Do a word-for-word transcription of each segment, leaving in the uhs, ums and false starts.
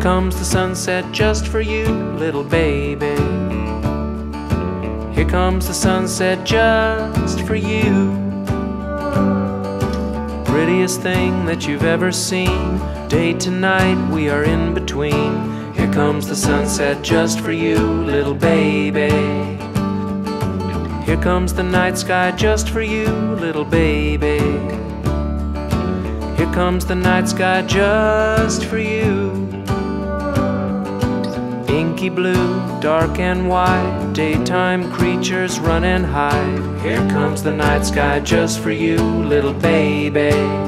comes the sunset just for you, little baby. Here comes the sunset just for you. Prettiest thing that you've ever seen. Day to night we are in between. Here comes the sunset just for you, little baby. Here comes the night sky just for you, little baby. Here comes the night sky just for you. Inky blue, dark and wide, daytime creatures run and hide. Here comes the night sky just for you, little baby.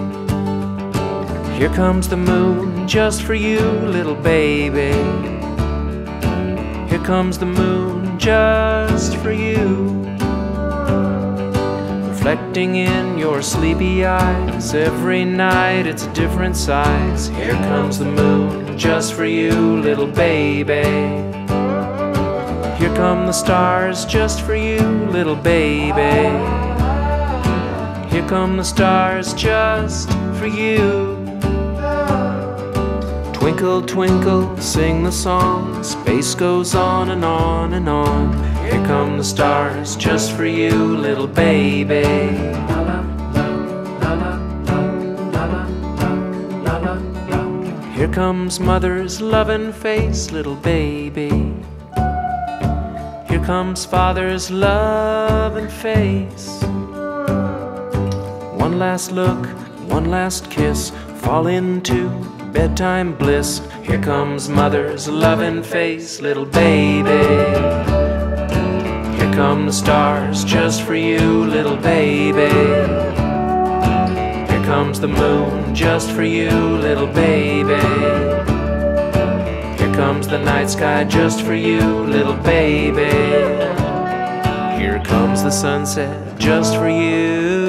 Here comes the moon just for you, little baby. Here comes the moon just for you. Reflecting in your sleepy eyes, every night it's a different size. Here comes the moon just for you, little baby. Here come the stars just for you, little baby. Here come the stars just for you. Twinkle, twinkle, sing the song. Space goes on and on and on. Here come the stars just for you, little baby. Here comes mother's loving face, little baby. Here comes father's loving face. One last look, one last kiss, fall into bedtime bliss. Here comes mother's loving face, little baby. Here come the stars just for you, little baby. Here comes the moon just for you, little baby. Here comes the night sky just for you, little baby. Here comes the sunset just for you.